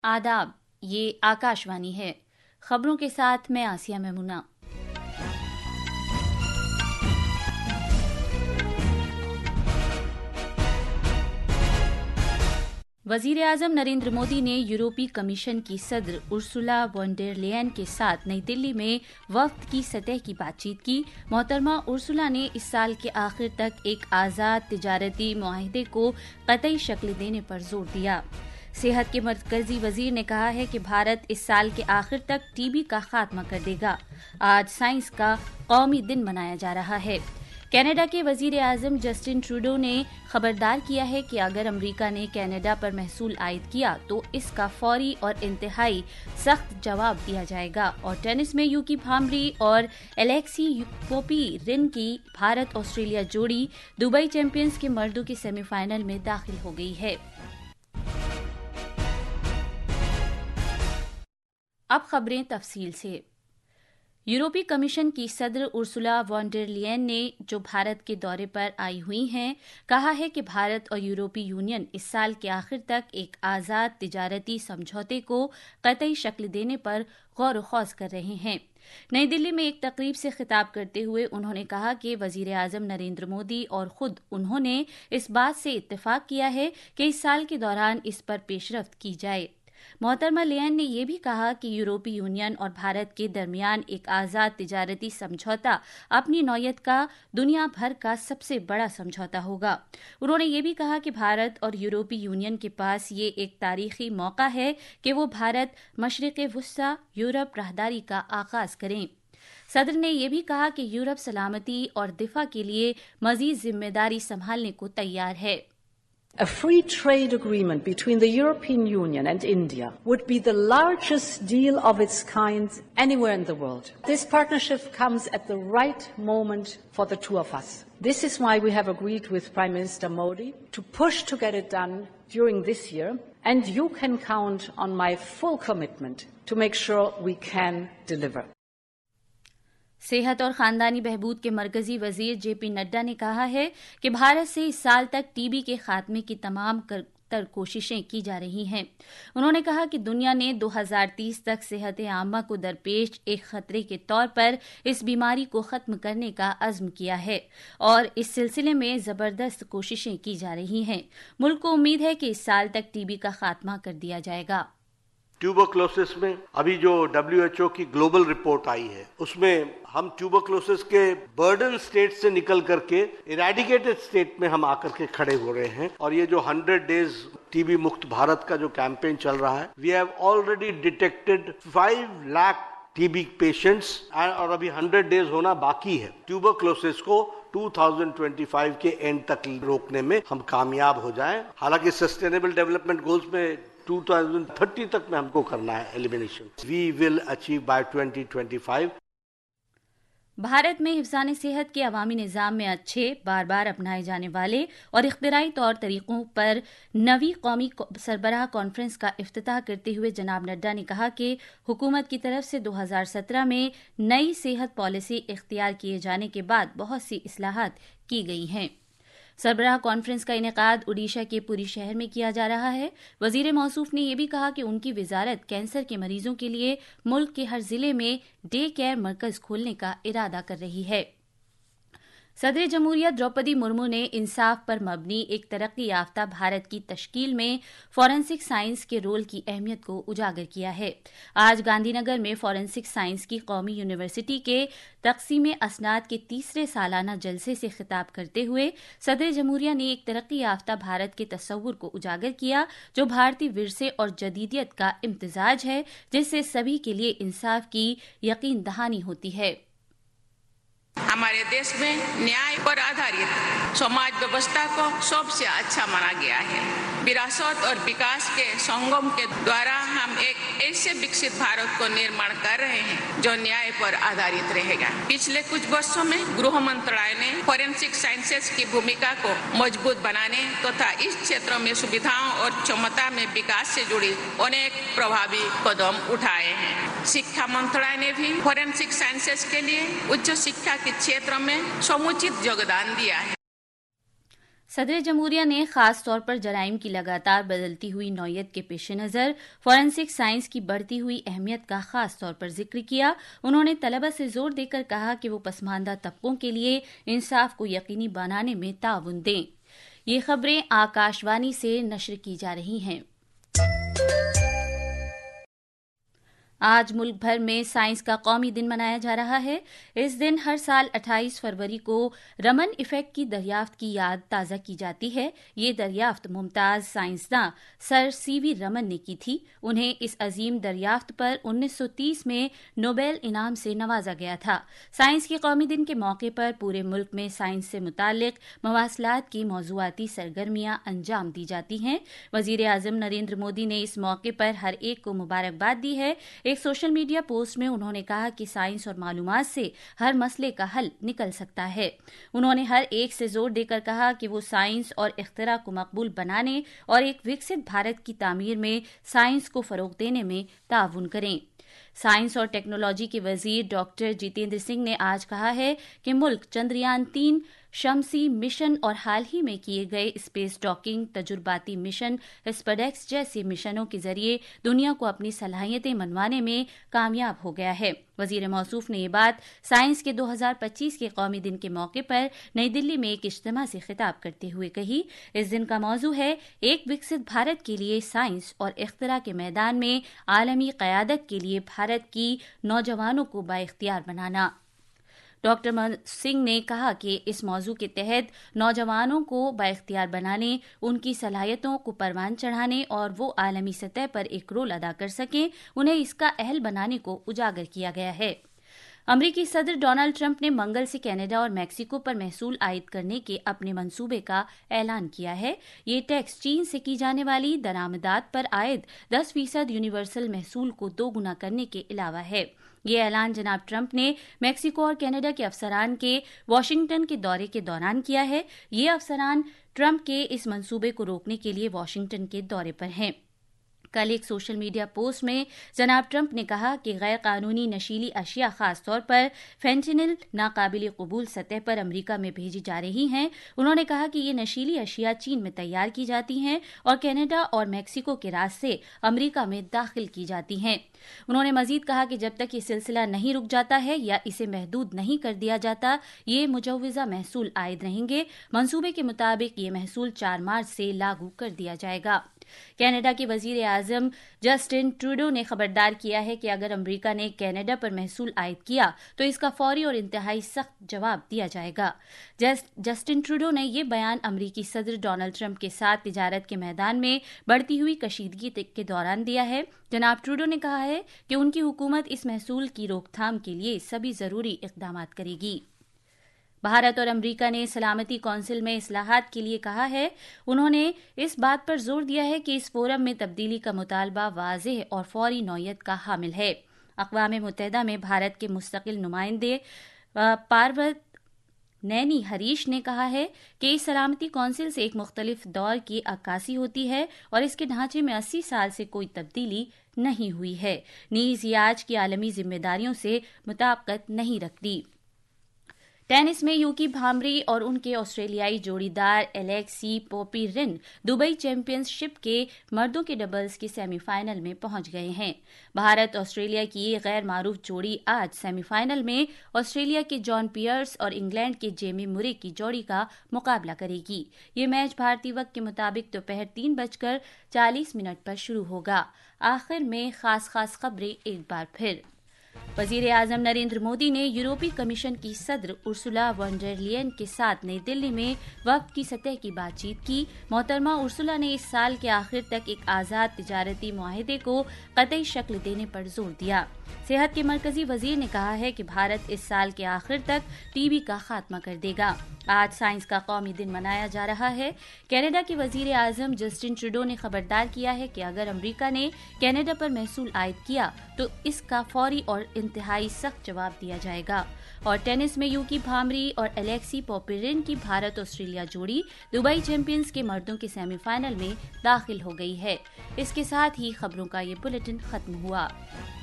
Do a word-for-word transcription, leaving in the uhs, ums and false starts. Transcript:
आदाब, ये आकाशवाणी है। खबरों के साथ मैं आसिया मेमुना। वजीर आजम नरेंद्र मोदी ने यूरोपीय कमीशन की सदर उर्सुला वॉन डेर लेयन के साथ नई दिल्ली में वफ्द की सतह की बातचीत की। मोहतरमा उर्सुला ने इस साल के आखिर तक एक आज़ाद तिजारती मुआहिदे को कतई शक्ल देने पर जोर दिया। सेहत के मरकजी वजीर ने कहा है कि भारत इस साल के आखिर तक टीबी का खात्मा कर देगा। आज साइंस का कौमी दिन मनाया जा रहा है। कनाडा के वजीर आजम जस्टिन ट्रूडो ने खबरदार किया है कि अगर अमेरिका ने कनाडा पर महसूल आयद किया तो इसका फौरी और इंतहाई सख्त जवाब दिया जाएगा। और टेनिस में यूकी भांबरी और एलेक्सी पोपीरिन की भारत ऑस्ट्रेलिया जोड़ी दुबई चैंपियंस के मर्दों के सेमीफाइनल में दाखिल हो गई है। अब खबरें तफसील से। यूरोपीय कमीशन की सदर उर्सुला वॉन डेर लेयन ने, जो भारत के दौरे पर आई हुई हैं, कहा है कि भारत और यूरोपीय यूनियन इस साल के आखिर तक एक आज़ाद तिजारती समझौते को कतई शक्ल देने पर गौर व खौज कर रहे हैं। नई दिल्ली में एक तकरीब से खिताब करते हुए उन्होंने कहा कि वजीर आजम नरेंद्र मोदी और खुद उन्होंने इस बात से इत्तेफाक किया है कि इस साल के दौरान इस पर पेशरफ्त की जाए। मोहतरमा लेयन ने यह भी कहा कि यूरोपीय यूनियन और भारत के दरमियान एक आज़ाद तिजारती समझौता अपनी नौयत का दुनिया भर का सबसे बड़ा समझौता होगा। उन्होंने ये भी कहा कि भारत और यूरोपीय यूनियन के पास ये एक तारीखी मौका है कि वो भारत मशरिक़ वुस्ता यूरोप राहदारी का आगाज करें। सदर ने यह भी कहा कि यूरोप सलामती और दिफा के लिए मजीद जिम्मेदारी संभालने को तैयार है। A free trade agreement between the European Union and India would be the largest deal of its kind anywhere in the world. This partnership comes at the right moment for the two of us. This is why we have agreed with Prime Minister Modi to push to get it done during this year, and you can count on my full commitment to make sure we can deliver. सेहत और खानदानी बहबूद के मरकजी वजीर J P Nadda ने कहा है कि भारत से इस साल तक टीबी के खात्मे की तमाम कर कोशिशें की जा रही हैं। उन्होंने कहा कि दुनिया ने दो हज़ार तीस तक सेहत आम्मा को दरपेश एक खतरे के तौर पर इस बीमारी को खत्म करने का अज़्म किया है और इस सिलसिले में जबरदस्त कोशिशें की जा रही हैं। मुल्क को उम्मीद है कि इस साल तक टीबी का खात्मा कर दिया जाएगा। ट्यूबरक्लोसिस में अभी जो डब्ल्यू एच ओ की ग्लोबल रिपोर्ट आई है उसमें हम ट्यूबरक्लोसिस के बर्डन स्टेट से निकल करके इरेडिकेटेड स्टेट में हम आकर के खड़े हो रहे हैं। और ये जो हंड्रेड डेज टीबी मुक्त भारत का जो कैंपेन चल रहा है, we have already detected five lakh TB patients और अभी हंड्रेड डेज होना बाकी है। ट्यूबरक्लोसिस को दो हज़ार पच्चीस के एंड तक रोकने में हम कामयाब हो जाएं। हालांकि सस्टेनेबल डेवलपमेंट गोल्स में दो हज़ार तीस तक में हमको करना है elimination. We will achieve by twenty twenty five. Bharat में हिफ्ज़ान सेहत के अवामी निज़ाम में अच्छे, बार बार अपनाए जाने वाले और इख्तिराई तौर तरीक़ों पर नवी कौमी सरबराह कॉन्फ्रेंस का इफ्तिताह करते हुए जनाब नड्डा ने कहा कि हुकूमत की तरफ से दो हज़ार सत्रह में नई सेहत पॉलिसी इख्तियार किए जाने के बाद बहुत सी इस्लाहात की गई हैं। सरबराह कॉन्फ्रेंस का इनेकाद उड़ीसा के पुरी शहर में किया जा रहा है। वजीर मौसूफ ने यह भी कहा कि उनकी वजारत कैंसर के मरीजों के लिए मुल्क के हर जिले में डे केयर मरकज खोलने का इरादा कर रही है। सदर जमहूरिया द्रौपदी मुर्मू ने इंसाफ पर मबनी एक तरक्की याफ्ता भारत की तश्कील में फॉरेंसिक साइंस के रोल की अहमियत को उजागर किया है। आज गांधीनगर में फॉरेंसिक साइंस की कौमी यूनिवर्सिटी के तकसीम असनाद के तीसरे सालाना जलसे से खिताब करते हुए सदर जमहूरिया ने एक तरक्की याफ्ता भारत के तस्वुर को उजागर किया जो भारतीय विरसे और जदीदियत का इम्तिजाज है, जिससे सभी के लिए इंसाफ की यकीन दहानी होती है। हमारे देश में न्याय पर आधारित समाज व्यवस्था को सबसे अच्छा माना गया है। विरासत और विकास के संगम के द्वारा हम एक ऐसे विकसित भारत को निर्माण कर रहे हैं जो न्याय पर आधारित रहेगा। पिछले कुछ वर्षों में गृह मंत्रालय ने फॉरेंसिक साइंसेज की भूमिका को मजबूत बनाने तथा तो इस क्षेत्र में सुविधाओं और क्षमता में विकास से जुड़ी अनेक प्रभावी कदम उठाए हैं। शिक्षा मंत्रालय ने भी फॉरेंसिक साइंसेज के लिए उच्च शिक्षा के क्षेत्र में समुचित योगदान दिया है। صدر جمہوریہ نے خاص طور پر جرائم کی لگاتار بدلتی ہوئی نوعیت کے پیش نظر فورینسک سائنس کی بڑھتی ہوئی اہمیت کا خاص طور پر ذکر کیا. انہوں نے طلبہ سے زور دے کر کہا کہ وہ پسماندہ طبقوں کے لیے انصاف کو یقینی بنانے میں تعاون دیں. یہ خبریں آکاش وانی سے نشر کی جا رہی ہیں. آج ملک بھر میں سائنس کا قومی دن منایا جا رہا ہے. اس دن ہر سال اٹھائیس فروری کو رمن ایفیکٹ کی دریافت کی یاد تازہ کی جاتی ہے. یہ دریافت ممتاز سائنسداں سر سی وی رمن نے کی تھی. انہیں اس عظیم دریافت پر انیس سو تیس میں نوبیل انعام سے نوازا گیا تھا. سائنس کے قومی دن کے موقع پر پورے ملک میں سائنس سے متعلق مواصلات کی موضوعاتی سرگرمیاں انجام دی جاتی ہیں. وزیر اعظم نریندر مودی نے اس موقع پر ہر ایک کو مبارکباد دی ہے. ایک سوشل میڈیا پوسٹ میں انہوں نے کہا کہ سائنس اور معلومات سے ہر مسئلے کا حل نکل سکتا ہے. انہوں نے ہر ایک سے زور دے کر کہا کہ وہ سائنس اور اختراع کو مقبول بنانے اور ایک وکست بھارت کی تعمیر میں سائنس کو فروغ دینے میں تعاون کریں. سائنس اور ٹیکنالوجی کے وزیر ڈاکٹر جتیندر سنگھ نے آج کہا ہے کہ ملک چندریان تین شمسی مشن اور حال ہی میں کیے گئے اسپیس ڈاکنگ تجرباتی مشن اسپیڈیکس جیسے مشنوں کے ذریعے دنیا کو اپنی صلاحیتیں منوانے میں کامیاب ہو گیا ہے. وزیر موصوف نے یہ بات سائنس کے دو ہزار پچیس کے قومی دن کے موقع پر نئی دلی میں ایک اجتماع سے خطاب کرتے ہوئے کہی. اس دن کا موضوع ہے ایک وکست بھارت کے لیے سائنس اور اختراع کے میدان میں عالمی قیادت کے لیے بھارت کی نوجوانوں کو بااختیار بنانا. ڈاکٹر سنگھ نے کہا کہ اس موضوع کے تحت نوجوانوں کو بااختیار بنانے، ان کی صلاحیتوں کو پروان چڑھانے اور وہ عالمی سطح پر ایک رول ادا کر سکیں، انہیں اس کا اہل بنانے کو اجاگر کیا گیا ہے. امریکی صدر ڈونلڈ ٹرمپ نے منگل سے کینیڈا اور میکسیکو پر محصول عائد کرنے کے اپنے منصوبے کا اعلان کیا ہے. یہ ٹیکس چین سے کی جانے والی درآمدات پر عائد دس فیصد یونیورسل محصول کو دو گنا کرنے کے علاوہ ہے. یہ اعلان جناب ٹرمپ نے میکسیکو اور کینیڈا کے افسران کے واشنگٹن کے دورے کے دوران کیا ہے. یہ افسران ٹرمپ کے اس منصوبے کو روکنے کے لیے واشنگٹن کے دورے پر ہیں. کل ایک سوشل میڈیا پوسٹ میں جناب ٹرمپ نے کہا کہ غیر قانونی نشیلی اشیاء خاص طور پر فینٹینل ناقابل قبول سطح پر امریکہ میں بھیجی جا رہی ہیں. انہوں نے کہا کہ یہ نشیلی اشیاء چین میں تیار کی جاتی ہیں اور کینیڈا اور میکسیکو کے راستے امریکہ میں داخل کی جاتی ہیں. انہوں نے مزید کہا کہ جب تک یہ سلسلہ نہیں رک جاتا ہے یا اسے محدود نہیں کر دیا جاتا یہ مجوزہ محصول عائد رہیں گے. منصوبے کے مطابق یہ محصول چار مارچ سے لاگو کر دیا جائے گا. کینیڈا کے وزیر اعظم جسٹن ٹروڈو نے خبردار کیا ہے کہ اگر امریکہ نے کینیڈا پر محصول عائد کیا تو اس کا فوری اور انتہائی سخت جواب دیا جائے گا. جسٹن ٹروڈو نے یہ بیان امریکی صدر ڈونلڈ ٹرمپ کے ساتھ تجارت کے میدان میں بڑھتی ہوئی کشیدگی کے دوران دیا ہے. جناب ٹروڈو نے کہا ہے کہ ان کی حکومت اس محصول کی روک تھام کے لیے سبھی ضروری اقدامات کرے گی. بھارت اور امریکہ نے سلامتی کونسل میں اصلاحات کے لیے کہا ہے. انہوں نے اس بات پر زور دیا ہے کہ اس فورم میں تبدیلی کا مطالبہ واضح اور فوری نوعیت کا حامل ہے. اقوام متحدہ میں بھارت کے مستقل نمائندے پاروت نینی ہریش نے کہا ہے کہ اس سلامتی کونسل سے ایک مختلف دور کی عکاسی ہوتی ہے اور اس کے ڈھانچے میں اسی سال سے کوئی تبدیلی نہیں ہوئی ہے. نیز یہ آج کی عالمی ذمہ داریوں سے مطابقت نہیں رکھتی. ٹینس میں یوکی بھامری اور ان کے آسٹریلیائی جوڑی دار Alexei Popyrin Dubai championships کے مردوں کے ڈبلز کے سیمی فائنل میں پہنچ گئے ہیں. بھارت آسٹریلیا کی یہ غیر معروف جوڑی آج سیمی فائنل میں آسٹریلیا کے جان پیئرس اور انگلینڈ کے جیمی مرے کی جوڑی کا مقابلہ کرے گی. یہ میچ بھارتی وقت کے مطابق دوپہر تین بج کر چالیس منٹ پر شروع ہوگا. آخر میں خاص خاص خبریں ایک بار پھر. وزیر اعظم نریندر مودی نے یورپی کمیشن کی صدر ارسولا وان ڈر لیئن کے ساتھ نئی دلی میں وفد کی سطح کی بات چیت کی. محترمہ ارسولا نے اس سال کے آخر تک ایک آزاد تجارتی معاہدے کو قطعی شکل دینے پر زور دیا. صحت کے مرکزی وزیر نے کہا ہے کہ بھارت اس سال کے آخر تک ٹی بی کا خاتمہ کر دے گا. آج سائنس کا قومی دن منایا جا رہا ہے. کینیڈا کے وزیر اعظم جسٹن ٹروڈو نے خبردار کیا ہے کہ اگر امریکہ نے کینیڈا پر محصول عائد کیا تو اس کا فوری اور انتہائی سخت جواب دیا جائے گا. اور ٹینس میں یوکی بھامری اور الیکسی پوپیرن کی بھارت آسٹریلیا جوڑی دبئی چیمپئنز کے مردوں کے سیمی فائنل میں داخل ہو گئی ہے. اس کے ساتھ ہی خبروں کا یہ بلیٹن ختم ہوا.